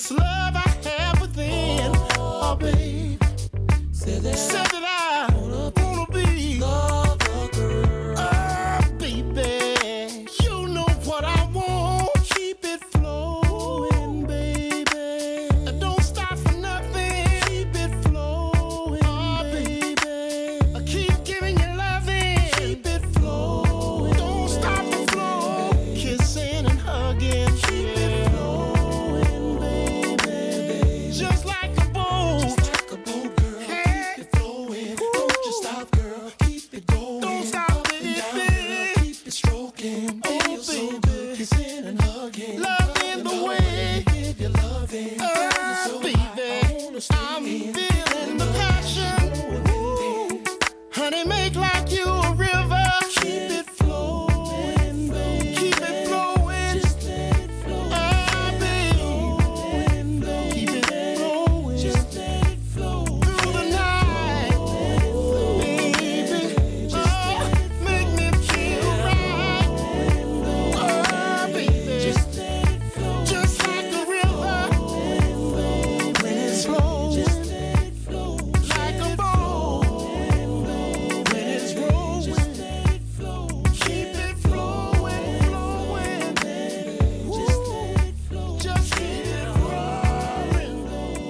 this love I have within. Oh, babe, said that I wanna be lover girl. Oh, baby, you know what I want. Keep it flowing, baby. Don't stop for nothing. Keep it flowing, oh, baby. Keep giving you loving. Keep it flowing. Don't stop the flow. Kissing and hugging. Keep it flowing, baby. Just like a boat. Just like a boat, girl. Hey. Keep it flowing. Ooh. Don't just stop, girl. Keep it going. Don't stop, baby. Down, girl. Keep it stroking. Oh, feel so good. Kissing and hugging. Loving the way. Give you loving. So baby. I'm feeling the passion. Ooh. Honey, make like you a river. Keep it flowing, baby. Keep it flowing. Just let it flow. Ah, baby. Keep it flowing. Just let it flow. Through the night, baby. Oh, make me feel right. Oh, baby. Just let it flow. Just like the river. When it's flowing. Just let it flow. Like a boat. When it's rolling. Just let it flow. Keep it flowing, flowing. Just let it flow. Just keep it rolling.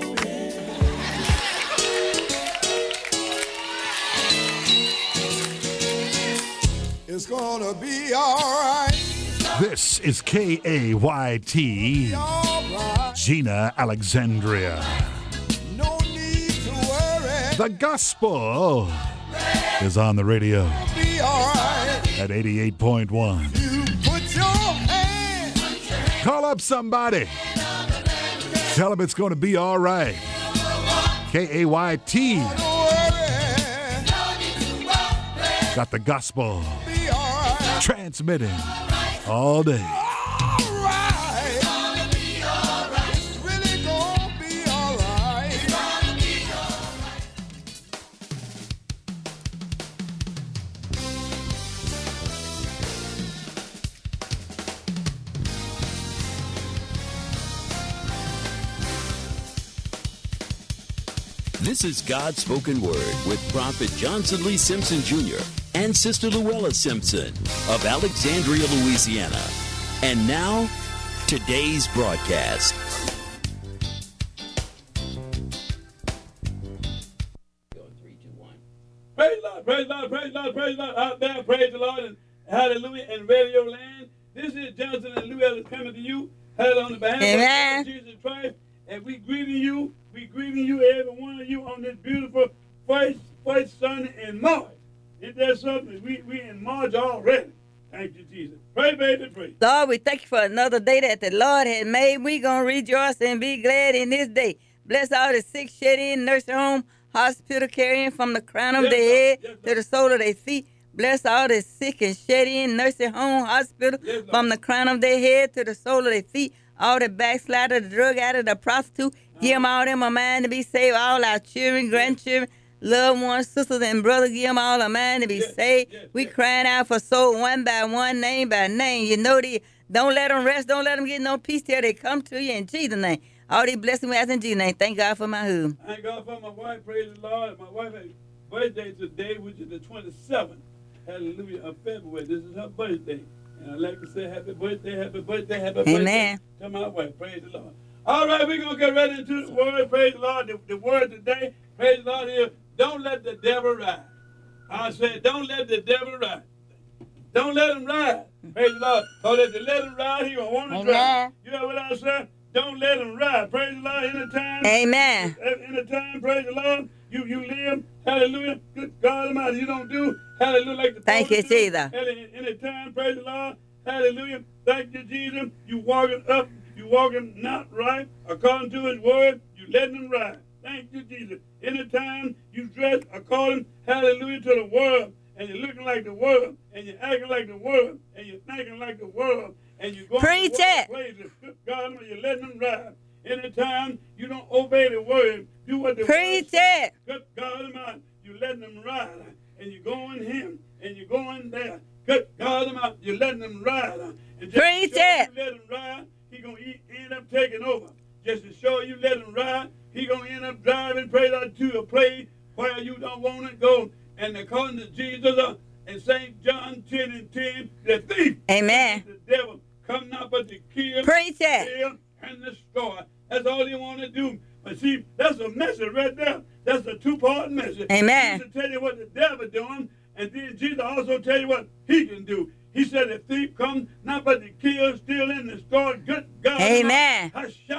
It's gonna be alright. This is KAYT, Alright. Gina Alexandria. No need to worry. The gospel is on the radio Be alright. at 88.1. You put your hand. Call up somebody. Tell them it's going to be all right. KAYT Don't worry. got the gospel Be alright. transmitting all day. Alright. It's really gonna be alright. This is God's Spoken Word with Prophet Johnson Lee Simpson Jr. and Sister Luella Simpson of Alexandria, Louisiana. And now, today's broadcast. Praise the Lord, praise the Lord, praise the Lord, praise the Lord. Out there, praise the Lord, and hallelujah, and radio land. This is Johnson and Louella coming to you. Hallelujah, on the behalf Amen. of Jesus Christ. And we greeting you, every one of you, on this beautiful first Sunday in March. Isn't that something? We in March already. Thank you, Jesus. Pray, baby, pray. Lord, we thank you for another day that the Lord had made. We're going to rejoice and be glad in this day. Bless all the sick, shed in, nursing home, hospital, carrying from the crown of Yes, their Lord. head Yes, to Lord. the sole of their feet. Bless all the sick and shed in, nursing home, hospital, Yes, Lord. from the crown of their head to the sole of their feet. All the backslider, the drug addict, the prostitute. Give them all them a mind to be saved. All our children, grandchildren, loved ones, sisters, and brothers, give them all a mind to be Yes, saved. yes, We yes. crying out for soul one by one, name by name. You know don't let them rest. Don't let them get no peace till they come to you in Jesus' name. All these blessings we ask in Jesus' name. Thank God for my husband. Thank God for my wife, praise the Lord. My wife had birthday today, which is the 27th, hallelujah, of February. This is her birthday. And I'd like to say happy birthday, happy birthday, happy Amen. birthday to my wife. Praise the Lord. All right, we're going to get right into the word. Praise the Lord. The word today, praise the Lord, is don't let the devil ride. I said, don't let the devil ride. Don't let him ride. Praise the Lord. Because if you let him ride, he going to want to drive. Amen. You know what I said? Don't let him ride. Praise the Lord. Anytime. Amen. Anytime, praise the Lord, you live, hallelujah, good God Almighty, you don't do, hallelujah, like the Thank you, folks do. Jesus. Anytime, praise the Lord, hallelujah, thank you, Jesus, you walking up, you walking not right, according to his word, you letting him ride. Thank you, Jesus. Anytime you dress according, hallelujah, to the world, and you're looking like the world, and you're acting like the world, and you're thinking like the world, and you're going Preach to it. places, good God Almighty, you're letting them ride. Anytime you don't obey the word, do what the Preach word says. it. Good God Almighty, you letting them ride, and you're going here, and you're going there. Good God Almighty, you're letting them ride. And just Preach because it. you let him ride, he gonna end up taking over. just to show you let him ride. He going to end up driving, pray to a place where you don't want to go. And according to Jesus in St. John 10:10, the thief, Amen. the devil, come not but to kill, Preach it. steal, and destroy. That's all he want to do. But see, that's a message right there. That's a two-part message. Amen. Jesus tell you what the devil doing, and then Jesus also tell you what he can do. He said the thief comes not but to kill, steal, and destroy. Good God. Amen.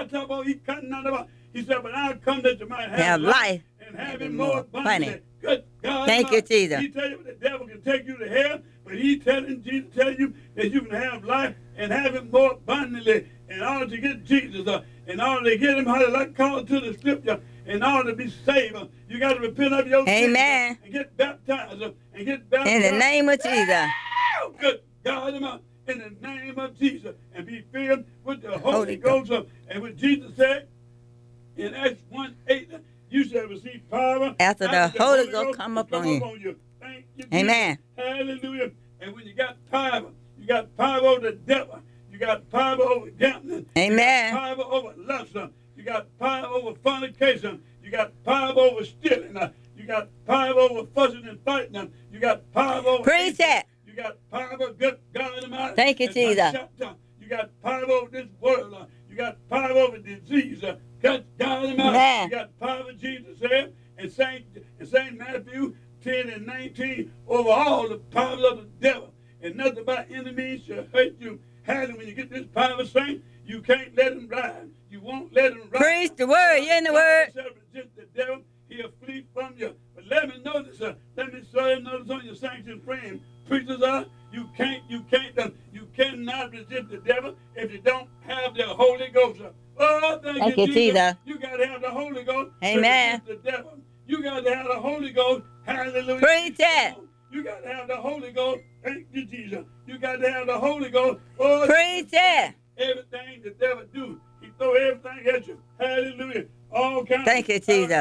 He said, but I'll come that you might Have life and have it more abundantly. Good God. Thank you, Jesus. He tell you the devil can take you to hell, but he telling Jesus telling you that you can have life and have it more abundantly. In order to get Jesus, in order to get him, how to like call to the scripture, in order to be saved, you got to repent of your sins and get baptized. And get baptized. In the name of Jesus. Good God, in the name of Jesus, and be filled with the Holy Ghost. And what Jesus said in Acts 1:8, you shall receive power after the Holy Ghost come upon you. Thank you, Jesus. Amen. Hallelujah. And when you got power over the devil. You got power over gambling. Amen. You got power over lust. You got power over fornication. You got power over stealing. You got power over fussing and fighting. You got power over. Preach it. You got power, good God Almighty. Thank you, Jesus. You got power over this world. You got power over disease. Good God Almighty. Amen. You got power, Jesus said, in St. Matthew 10:19, over all the power of the devil. And nothing but enemies shall hurt you. When you get this power, saint, you can't let him ride. You won't let him ride. Preach the word. You in the word. Resist the devil, he'll flee from you. But let me notice, let me show you notice on your sanctioned frame. Preachers you cannot resist the devil if you don't have the Holy Ghost. Oh, thank you, Jesus. You got to have the Holy Ghost. Amen. To resist the devil. You got to have the Holy Ghost. Hallelujah. Preach it. You got to have the Holy Ghost. Thank you, Jesus. You got to have the Holy Ghost. Oh, preach it. Everything the devil do, he throw everything at you. Hallelujah. All kinds. Thank you, Jesus.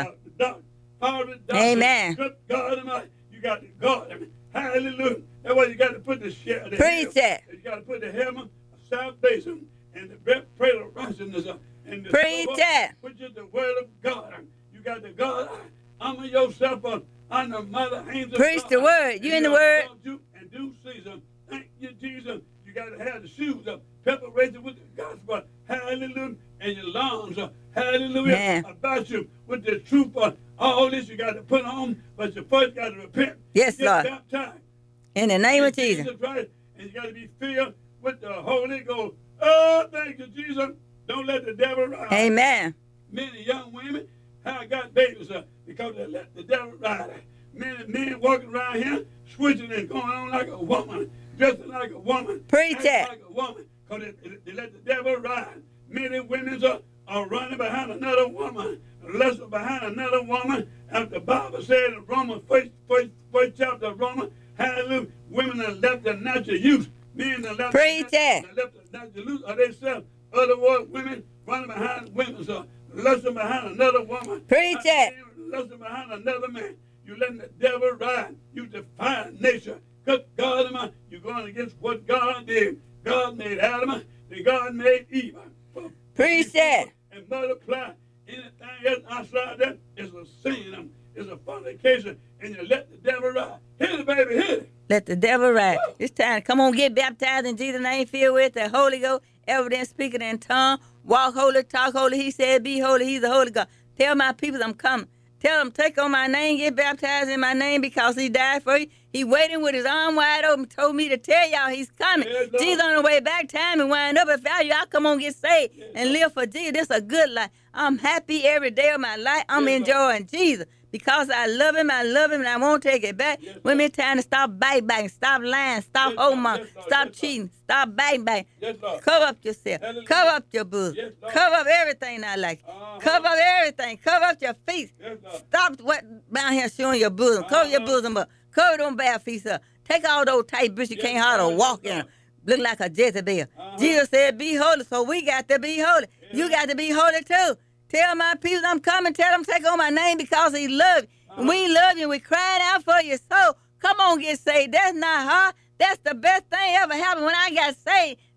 Amen. Good God Almighty. You got to guard. Hallelujah. That's why you got to put the shield. Preach it. You got to put the helmet of salvation and the breastplate of righteousness and the preach it. Which is the word of God. You got to guard. Armor yourself up. On the mother hands of preach God. the word. You in the word. And do season. Thank you, Jesus. You got to have the shoes up, preparation with the gospel. Hallelujah. And your lungs. Hallelujah. Man. About you with the truth. All this you got to put on, but you first got to repent. Yes, get Lord. Baptized. In the name of Jesus. Christ, and you got to be filled with the Holy Ghost. Oh, thank you, Jesus. Don't let the devil ride. Amen. Many young women have got babies because they let the devil ride. Many men walking around here switching and going on like a woman, dressing like a woman, preach it, like a woman, because they let the devil ride. Many women are running behind another woman, lusting behind another woman. As the Bible said in Romans, first chapter of Romans, hallelujah, women have left their natural use. Men have left their natural use of themselves. Otherwise, women running behind women, lusting behind another woman. Preach it. Lusting behind another man. You letting the devil ride. You defy nature. Good God Almighty. You're going against what God did. God made Adam, and God made Eve. Preach it. And multiply. Anything else outside that is a sin. It's a fornication. And you let the devil ride. Hit it, baby. Hit it. Let the devil ride. It's time. Come on, get baptized in Jesus' name. Filled with the Holy Ghost. Evidence speaking in tongue. Walk holy, talk holy. He said, be holy. He's the Holy God. Tell my people I'm coming. Tell them, take on my name, get baptized in my name because he died for you. He waiting with his arm wide open, told me to tell y'all he's coming. Yes, Jesus on the way back, time and wind up. If y'all come on, get saved and live for Jesus. This is a good life. I'm happy every day of my life. I'm enjoying Jesus because I love him, and I won't take it back. When it's time to stop backbiting, stop lying, stop holding stop cheating, stop backbiting. Cover up yourself. Cover up your bosom. Cover up everything I like. Cover up everything. Cover up your feet. Stop what down here showing your bosom. Cover your bosom up. Cover them bare feet up. Take all those tight boots you can't hardly walk in. Look like a Jezebel. Jesus said, be holy, so we got to be holy. You got to be holy too. Tell my people I'm coming. Tell them take on my name because he loves you. We love you. We crying out for your soul. Come on, get saved. That's not hard. That's the best thing ever happened when I got saved.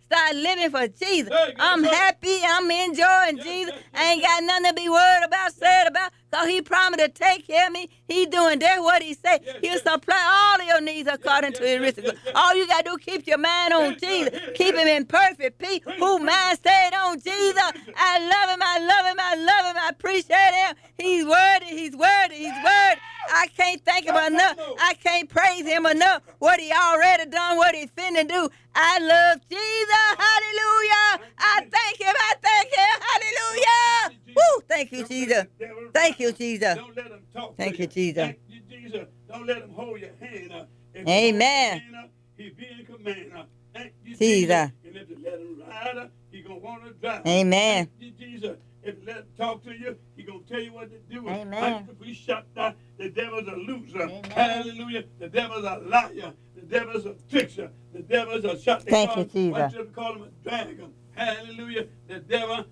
start living for Jesus. Hey, I'm yes, sir. happy. I'm enjoying Jesus. I ain't got nothing to be worried about, sad about, because he promised to take care of me. He doing that what he said. Yes, He'll yes. supply all of your needs according to his riches. All you got to do is keep your mind on Yes, sir. Jesus. Yes, Keep yes. him in perfect peace. Preach, Who preach. mind stayed on Jesus. preach. I love him. I love him. I love him. I appreciate him. He's worthy. He's worthy. He's worthy. I can't thank him enough. I can't praise him enough. What he already done, what he finna do. I love Jesus. Hallelujah. I thank him. I thank him. Hallelujah. Woo. Thank you, Don't let Jesus. the devil Thank you, ride. Jesus. Don't let him talk Thank to you, Jesus. Thank you, Jesus. Don't let him hold your hand up. If he Amen. holds your hand up, he be in command. Thank you, Jesus. Jesus. And if you let him ride, he gonna want to drive. Amen. Thank you, Jesus. If you let him talk to you, he gonna tell you what to do. Amen. If we shut down, the devil's a loser. Amen. Hallelujah. The devil's a liar. The devil's a trickster. The devil's a shut. Thank you, Jesus. Why should we call him a dragon? Hallelujah. The devil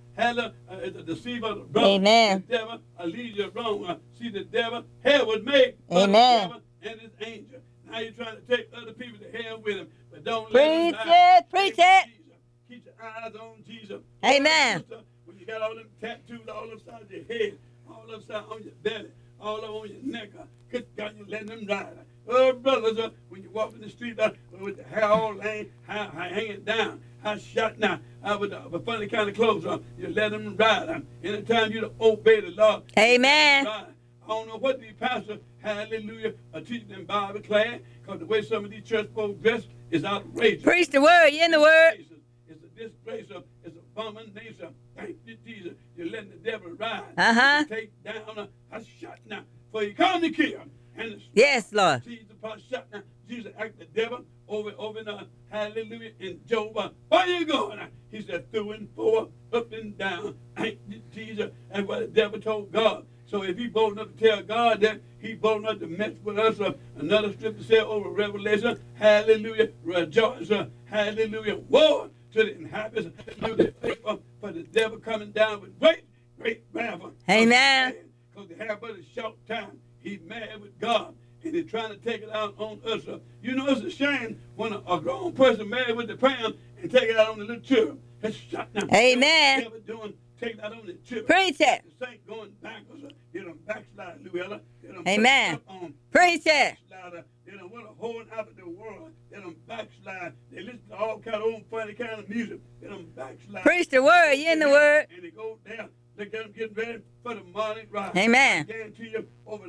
is a deceiver of the brother. Amen. The devil leads you wrong. See, the devil, hell was made for Amen. the devil and his angel. Now you're trying to take other people to hell with him, but don't let him Preach lie. it. Preach Stay it. with Jesus. Keep your eyes on Jesus. Amen. Sister, when you got all them tattoos all upside your head, all upside on your belly, all over on your neck, good God, you letting them ride. Oh, brothers, when you walk in the street with the hair all hanging down, shot now, with the funny kind of clothes on, you let them ride. Anytime you obey the Lord, Amen. I don't know what these pastors, hallelujah, are teaching in Bible class, because the way some of these church folks dress is outrageous. Preach the word. You in the word. It's a disgrace. It's an abomination. Thank you, Jesus. You're letting the devil ride. Uh-huh. Take down a shot now. For you come to kill. And the Yes, Lord. Jesus shot now. Jesus act the devil over in hallelujah in Job. Where you going? He said through and forth, up and down. Thank you, Jesus. That's what the devil told God. So if he bold enough to tell God that, he bold enough to mess with us. Another scripture said over Revelation, hallelujah, rejoice, hallelujah, woe to the inhabitants, hallelujah, for the devil coming down with great wrath. Amen. Because they have but a short time. He's mad with God, and he's trying to take it out on us. You know, it's a shame when a grown person married with the parent and take it out on the little children. It's shut down. Amen. Never doing take that on the children. Preach it. The saint going backwards. They done backslide, Luella. They done Amen. up on Preach it. backslider. They done went a whole out of the world. They done backslide. They listen to all kind of old funny kind of music. They done backslide. Preach the word. You in the word. And they go down. Look at them getting ready for the Mardi Gras. Amen. I guarantee you, over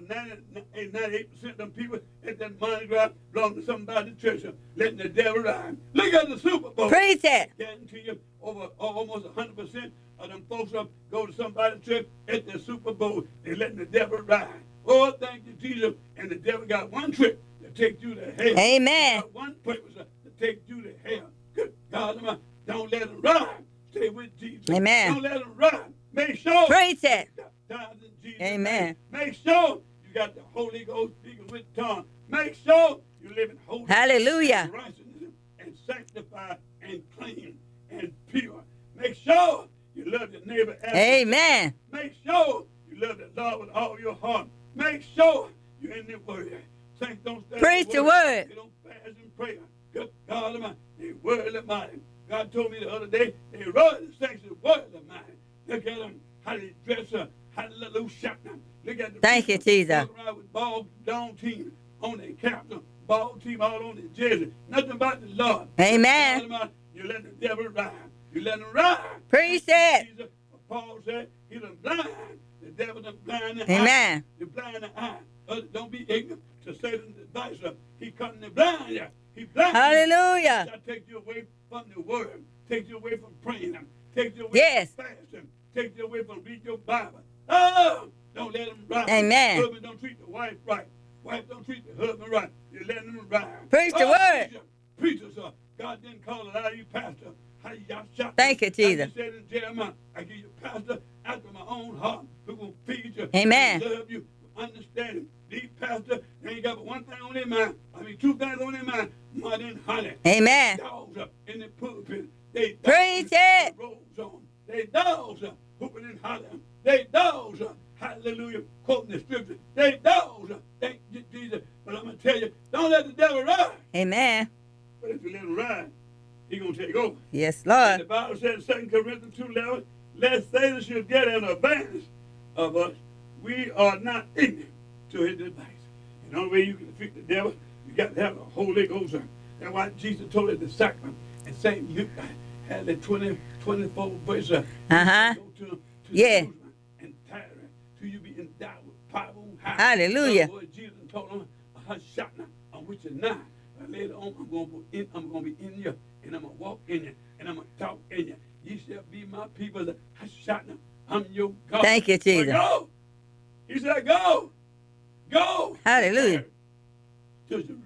98% of them people at that Mardi Gras belong to somebody in the church, letting the devil ride. Look at the Super Bowl. Preach it. I guarantee you, over almost 100% of them folks go to somebody's church at the Super Bowl. They're letting the devil ride. Oh, thank you, Jesus. And the devil got one trick to take you to hell. Amen. He got one purpose to take you to hell. Good God, don't let him ride. Stay with Jesus. Amen. Don't let him ride. Make sure. Preach it. Jesus' Amen. name. Make sure you got the Holy Ghost speaking with tongue. Make sure you live in holiness, Hallelujah. and righteousness, and sanctified and clean and pure. Make sure you love your neighbor as Amen. Make sure you love the Lord with all your heart. Make sure you're in the word. Saints don't stand Preach the word. They don't fast and pray. Good God Almighty. They worldly minded. God told me the other day, they run the saints is worldly minded. Look at them, how they dress up, how they little shot them. Look at the Thank you, Jesus. walk around with ball down team on their captain, ball team all on their jersey. Nothing about the Lord. Amen. God Almighty, you let the devil ride. You let him ride. Preach it. Jesus, Paul said, he done blind. The devil done blind the Amen. eye. You blind the eye. Don't be ignorant to Satan's advice. He cutting the blind you. He blind you. Hallelujah. That take you away from the word. Take you away from praying. Take you away Yes. from fasting. Take you away from reading your Bible. Oh, don't let him ride. Amen. Husband don't treat the wife right. Wife don't treat the husband right. You're letting him ride. Preach the word. Preachers, God didn't call it out of you, pastor. How y'all shot Thank you, Jesus. Like he said in Jeremiah, I give you pastor after my own heart who will feed you. Amen. And love you, understand it. These pastors, they ain't got but one thing on their mind. I mean, two things on their mind. More than honey. Amen. Dogs up in the pulpit. They dogs Preach with it. robes on. They dogs up hooping and hollering. They dogs up, hallelujah, quoting the scripture. They dogs up. Thank you, Jesus. But I'm going to tell you, don't let the devil ride. Amen. But if you let him ride, he's going to take over. Yes, And Lord. the Bible says in 2 Corinthians 2:11, lest Satan should get an advantage of us, we are not ignorant to his device. And the only way you can defeat the devil, you got to have the Holy Ghost. That's why Jesus told his disciples in St. Luke, had the 24 verse. Uh-huh. Go to Yeah. Jerusalem and tarry till you be endowed with power on high. Hallelujah. In other words, Jesus told them, Hashana, on which is now. But later on, I'm going to be in you, and I'm going to walk in you, and I'm going to talk in you. Ye shall be my people. Hashana, I'm your God. Thank you, Jesus. But go. He said, go. Go. Hallelujah. To Jerusalem.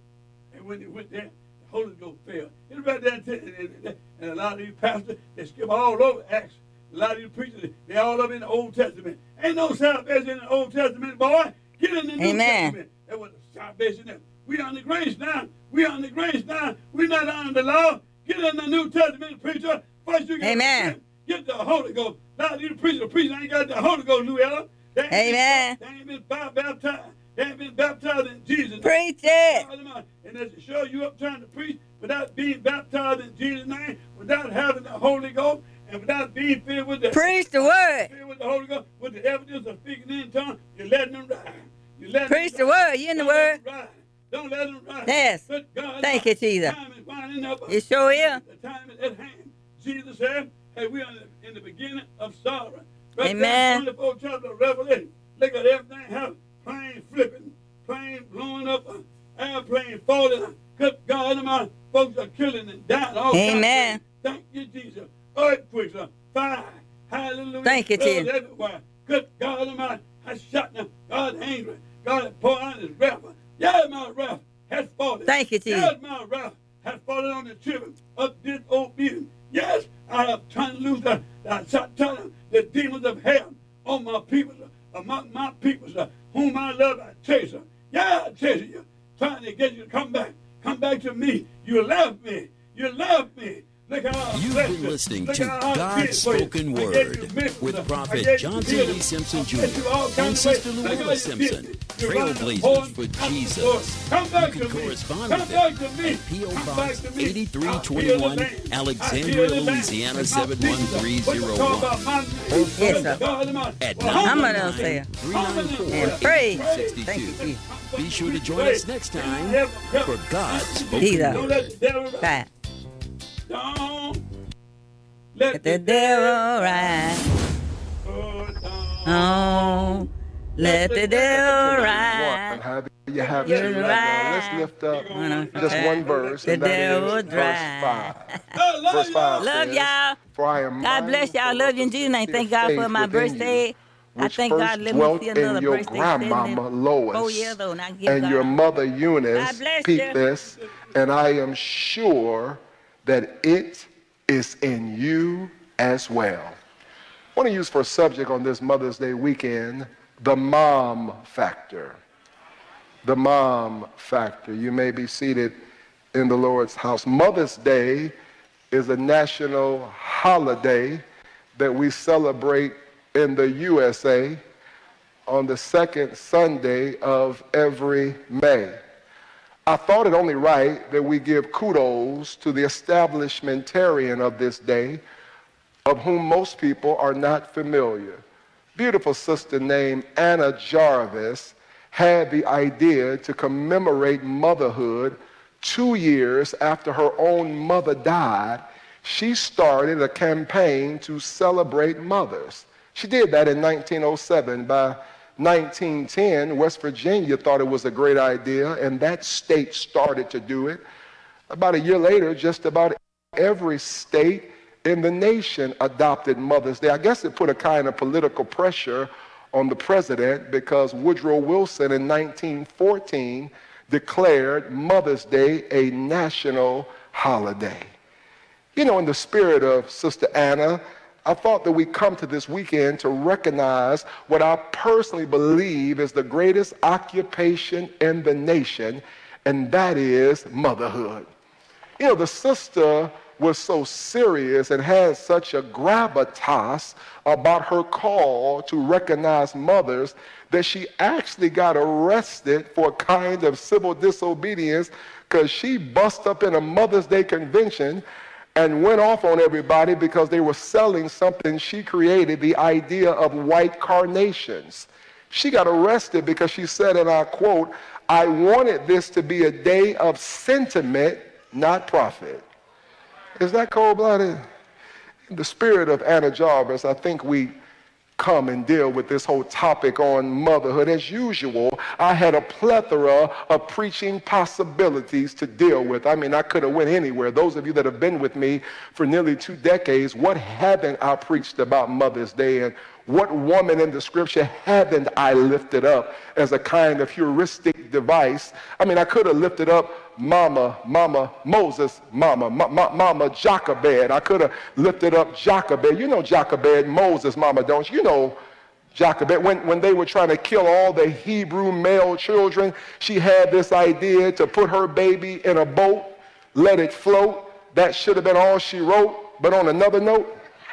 And when they went there, the Holy Ghost fell. It's right there, and a lot of these pastors, they skip all over Acts. A lot of these preachers, they all up in the Old Testament. Ain't no salvation in the Old Testament, boy. Get in the New Amen. Testament. That was the salvation there. We on the grace now. We on the grace now. We not under the law. Get in the New Testament, preacher. First you Amen. get the Holy Ghost. Now these preachers ain't got the Holy Ghost, Luella. Amen. They ain't been baptized. They ain't been baptized in Jesus' name. Preach it. And as it show you up trying to preach without being baptized in Jesus' name, without having the Holy Ghost, and without being filled with the Preach the word. filled with the Holy Ghost, with the evidence of speaking in tongues, you're letting them ride. You're letting Preach them the ride. word. You in the Don't let word. them ride. Don't let them ride. Yes. But God, Thank you, Jesus. Time is winding up. It sure is. The time is at hand. Jesus said, hey, we are in the beginning of sorrow. Right Amen. there in 24th chapter of Revelation. Look at everything happening. Plane flipping, plane blowing up, airplane falling. Good God, my folks are killing and dying. All kinds of Amen. things. Thank you, Jesus. Earthquakes, fire. Hallelujah. Thank you, Blood Jesus. everywhere. Good God, I shot them. God angry. God poured out his wrath. Yeah, my wrath has fallen. Thank you, Jesus. Yes, my wrath has fallen on the children of disobedience. Yes, I have turned loose the demons of hell on my people, among my people, whom I love, I chase her. Yeah, I chase you, trying to get you to come back. Come back to me. You love me. You love me. Look how I You've bless been you. listening Look to how I God's did for you. Spoken I Word gave you miracles. with I Prophet gave you Johnson healing. Lee Simpson I Jr. blessed you all and kinds of Sister ways. Look Luella how you Simpson, did. You're running Trailblazers forward, for I'm forward. Jesus. Come You back can to me. correspond Come with back them to me. at P.O. Come Box back to me. 8321, Alexandria, Louisiana 71301. Or Yes, sir. at I'm gonna say it. 999-394-8262. And pray. Thank you, Jesus. Be sure to join us next time for God's Spoken Jesus. Word. Right. Don't Let the devil ride. Oh, let the devil And ride. however you have to You're right now. Let's right. lift up Wanna just one verse, The and that devil is verse drive. 5. Verse 5 Love says, y'all. "For I am God bless y'all. mindful Love of you in the Jesus' name. sincere Thank God for faith my within you, birthday. I which thank God first let me dwelt see in another your birthday. grandmama 4 Lois years old. And I give and God your all mother God Eunice." bless Peep you. this, and I am sure that it is in you as well. I want to use for a subject on this Mother's Day weekend, the mom factor. The mom factor. You may be seated in the Lord's house. Mother's Day is a national holiday that we celebrate in the USA on the second Sunday of every May. I thought it only right that we give kudos to the establishmentarian of this day, of whom most people are not familiar. Beautiful sister named Anna Jarvis had the idea to commemorate motherhood 2 years after her own mother died. She started a campaign to celebrate mothers. She did that in 1907. By 1910, West Virginia thought it was a great idea, and that state started to do it. About a year later, just about every state in the nation adopted Mother's Day. I guess it put a kind of political pressure on the president because Woodrow Wilson in 1914 declared Mother's Day a national holiday. You know, in the spirit of Sister Anna, I thought that we come to this weekend to recognize what I personally believe is the greatest occupation in the nation, and that is motherhood. You know, the sister was so serious and had such a gravitas about her call to recognize mothers that she actually got arrested for a kind of civil disobedience because she bust up in a Mother's Day convention and went off on everybody because they were selling something she created, the idea of white carnations. She got arrested because she said, and I quote, "I wanted this to be a day of sentiment, not profit." Is that cold-blooded? In the spirit of Anna Jarvis, I think we come and deal with this whole topic on motherhood. As usual, I had a plethora of preaching possibilities to deal with. I mean, I could have went anywhere. Those of you that have been with me for nearly 2 decades, what haven't I preached about Mother's Day, and what woman in the scripture haven't I lifted up as a kind of heuristic device? I mean, I could have lifted up Mama Moses, Mama Jochebed. I could have lifted up Jochebed. You know Jochebed, Moses' mama, don't you? You know Jochebed. When they were trying to kill all the Hebrew male children, she had this idea to put her baby in a boat, let it float. That should have been all she wrote. But on another note,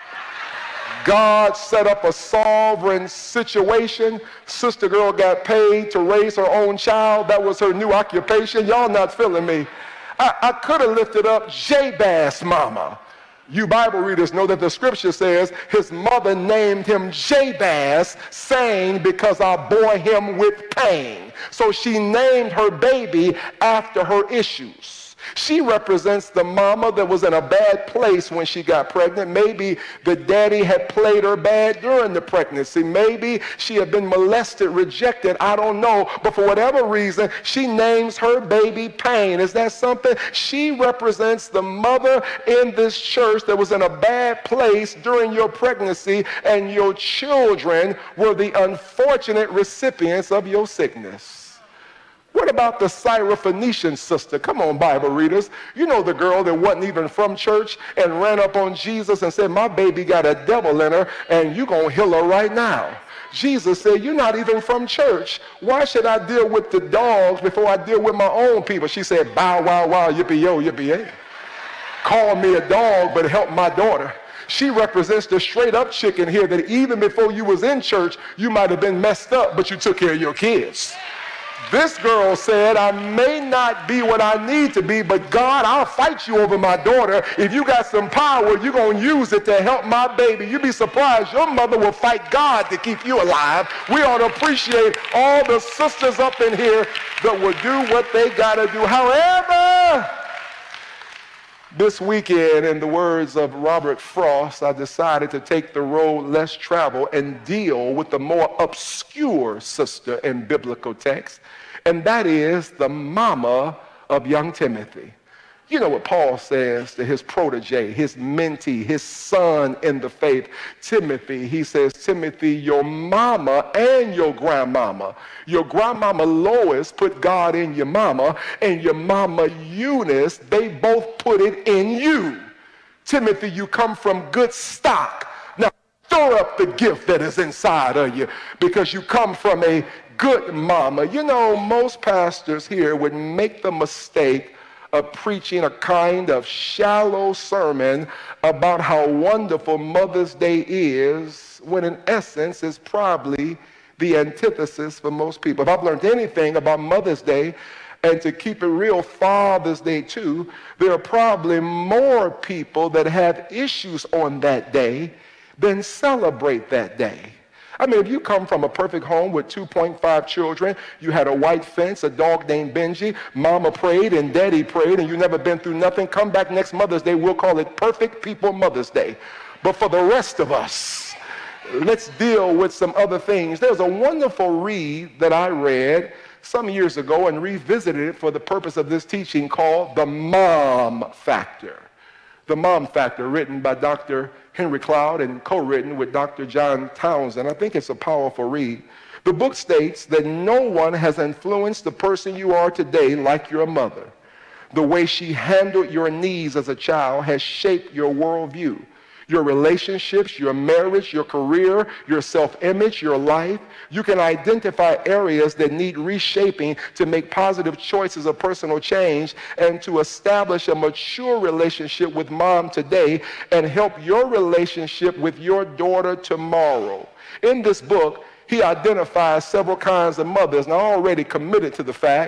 God set up a sovereign situation. Sister girl got paid to raise her own child. That was her new occupation. Y'all not feeling me. I could have lifted up Jabez mama. You Bible readers know that the scripture says his mother named him Jabez, saying, "Because I bore him with pain." So she named her baby after her issues. She represents the mama that was in a bad place when she got pregnant. Maybe the daddy had played her bad during the pregnancy. Maybe she had been molested, rejected. I don't know. But for whatever reason, she names her baby Pain. Is that something? She represents the mother in this church that was in a bad place during your pregnancy, and your children were the unfortunate recipients of your sickness. What about the Syrophoenician sister? Come on, Bible readers. You know the girl that wasn't even from church and ran up on Jesus and said, "My baby got a devil in her, and you're going to heal her right now." Jesus said, "You're not even from church. Why should I deal with the dogs before I deal with my own people?" She said, "Bow, wow, wow, yippee-yo, yippee-yay. Call me a dog, but help my daughter." She represents the straight-up chicken here that even before you was in church, you might have been messed up, but you took care of your kids. This girl said, "I may not be what I need to be, but God, I'll fight you over my daughter. If you got some power, you're going to use it to help my baby." You'd be surprised. Your mother will fight God to keep you alive. We ought to appreciate all the sisters up in here that will do what they got to do. However, this weekend, in the words of Robert Frost, I decided to take the road less traveled and deal with the more obscure sister in biblical text, and that is the mama of young Timothy. You know what Paul says to his protege, his mentee, his son in the faith, Timothy. He says, "Timothy, your mama and your grandmama Lois put God in your mama, and your mama Eunice, they both put it in you. Timothy, you come from good stock. Now stir up the gift that is inside of you, because you come from a good mama." You know, most pastors here would make the mistake of preaching a kind of shallow sermon about how wonderful Mother's Day is, when in essence it's probably the antithesis for most people. If I've learned anything about Mother's Day, and to keep it real, Father's Day too, there are probably more people that have issues on that day than celebrate that day. I mean, if you come from a perfect home with 2.5 children, you had a white fence, a dog named Benji, mama prayed and daddy prayed, and you never been through nothing, come back next Mother's Day, we'll call it Perfect People Mother's Day. But for the rest of us, let's deal with some other things. There's a wonderful read that I read some years ago and revisited it for the purpose of this teaching, called The Mom Factor. The Mom Factor, written by Dr. Henry Cloud and co-written with Dr. John Townsend. I think it's a powerful read. The book states that no one has influenced the person you are today like your mother. The way she handled your needs as a child has shaped your worldview, your relationships, your marriage, your career, your self-image, your life. You can identify areas that need reshaping to make positive choices of personal change and to establish a mature relationship with mom today and help your relationship with your daughter tomorrow. In this book, he identifies several kinds of mothers, and I already committed to the fact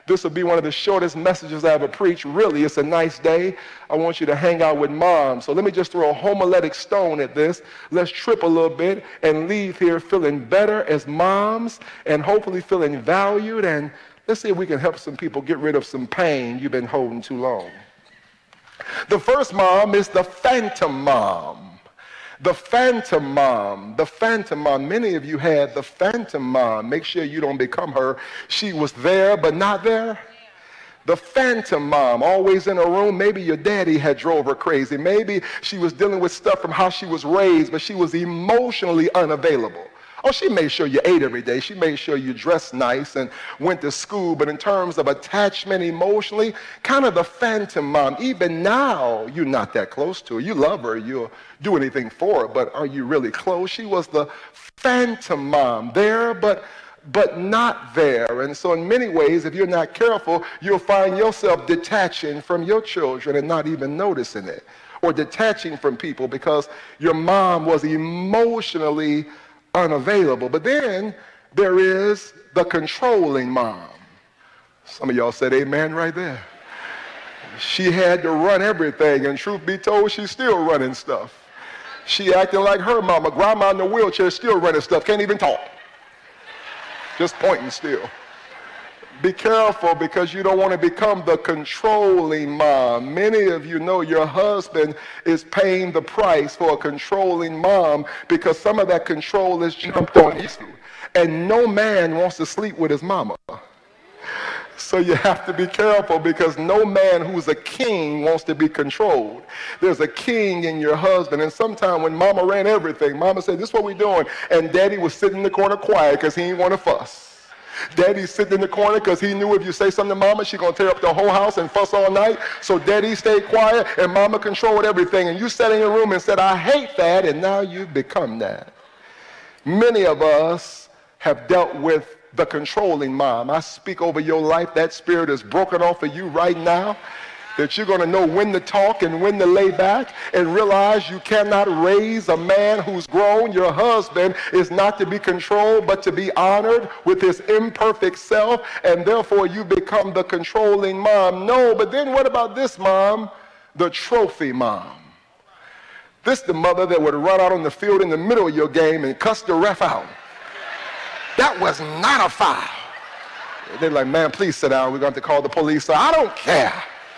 This will be one of the shortest messages I ever preached. Really, it's a nice day. I want you to hang out with mom. So let me just throw a homiletic stone at this. Let's trip a little bit and leave here feeling better as moms and hopefully feeling valued. And let's see if we can help some people get rid of some pain you've been holding too long. The first mom is the phantom mom. The phantom mom, the phantom mom. Many of you had the phantom mom. Make sure you don't become her. She was there but not there. The phantom mom, always in a room. Maybe your daddy had drove her crazy. Maybe she was dealing with stuff from how she was raised, but she was emotionally unavailable. Oh, she made sure you ate every day. She made sure you dressed nice and went to school. But in terms of attachment emotionally, kind of the phantom mom. Even now, you're not that close to her. You love her. You'll do anything for her. But are you really close? She was the phantom mom. There, but not there. And so in many ways, if you're not careful, you'll find yourself detaching from your children and not even noticing it. Or detaching from people because your mom was emotionally unavailable. But then there is the controlling mom. Some of y'all said amen right there. She had to run everything, and truth be told, she's still running stuff. She acting like her mama. Grandma in the wheelchair still running stuff, can't even talk. Just pointing still. Be careful because you don't want to become the controlling mom. Many of you know your husband is paying the price for a controlling mom because some of that control is jumped on you. And no man wants to sleep with his mama. So you have to be careful because no man who's a king wants to be controlled. There's a king in your husband. And sometime when mama ran everything, mama said, this is what we're doing. And daddy was sitting in the corner quiet because he didn't want to fuss. Daddy's sitting in the corner because he knew if you say something to mama, she's going to tear up the whole house and fuss all night. So daddy stayed quiet and mama controlled everything. And you sat in your room and said, I hate that. And now you've become that. Many of us have dealt with the controlling mom. I speak over your life. That spirit is broken off of you right now. That you're going to know when to talk and when to lay back and realize you cannot raise a man who's grown. Your husband is not to be controlled but to be honored with his imperfect self, and therefore you become the controlling mom. No, but then what about this mom? The trophy mom. This the mother that would run out on the field in the middle of your game and cuss the ref out. That was not a foul. They're like, man, please sit down. We're going to have to call the police. So I don't care.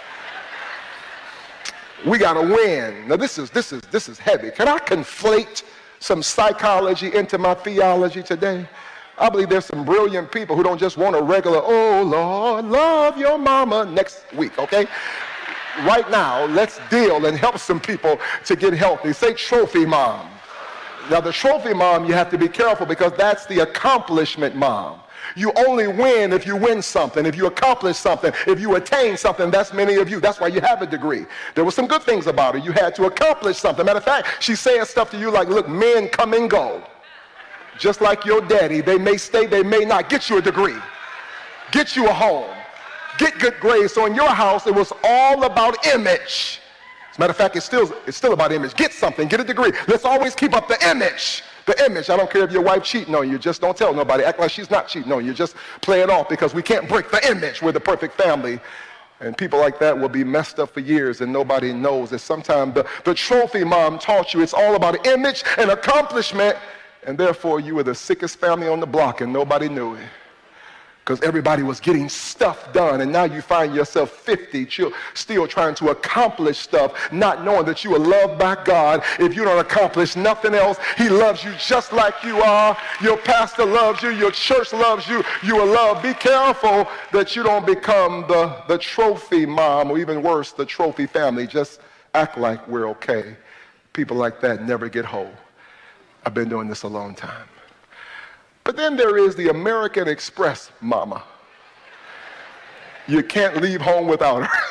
We got to win. Now this is heavy. Can I conflate some psychology into my theology today? I believe there's some brilliant people who don't just want a regular, oh Lord, love your mama next week, okay? Right now, let's deal and help some people to get healthy. Say trophy mom. Now the trophy mom, you have to be careful because that's the accomplishment mom. You only win if you win something, if you accomplish something, if you attain something. That's many of you. That's why you have a degree. There were some good things about her. You had to accomplish something. Matter of fact, she's saying stuff to you like, look, men come and go. Just like your daddy. They may stay, they may not. Get you a degree. Get you a home. Get good grades. So in your house, it was all about image. As a matter of fact, it's still about image. Get something. Get a degree. Let's always keep up the image. The image. I don't care if your wife cheating on you. Just don't tell nobody. Act like she's not cheating on you. Just play it off because we can't break the image. We're the perfect family. And people like that will be messed up for years and nobody knows that sometimes the trophy mom taught you it's all about image and accomplishment, and therefore you were the sickest family on the block and nobody knew it. Because everybody was getting stuff done, and now you find yourself 50, still trying to accomplish stuff, not knowing that you are loved by God. If you don't accomplish nothing else, he loves you just like you are. Your pastor loves you. Your church loves you. You are loved. Be careful that you don't become the trophy mom, or even worse, the trophy family. Just act like we're okay. People like that never get whole. I've been doing this a long time. But then there is the American Express mama. You can't leave home without her.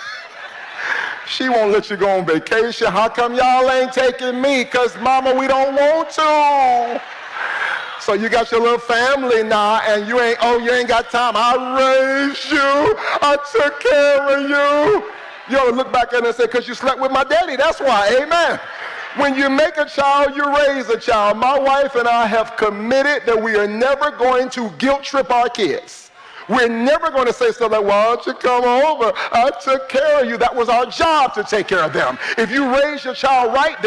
She won't let you go on vacation. How come y'all ain't taking me? Because mama, we don't want to. So you got your little family now and you ain't got time. I raised you. I took care of you. You ought to look back at her and say, because you slept with my daddy. That's why. Amen. When you make a child, you raise a child. My wife and I have committed that we are never going to guilt trip our kids. We're never going to say something like, why don't you come over? I took care of you. That was our job to take care of them. If you raise your child right,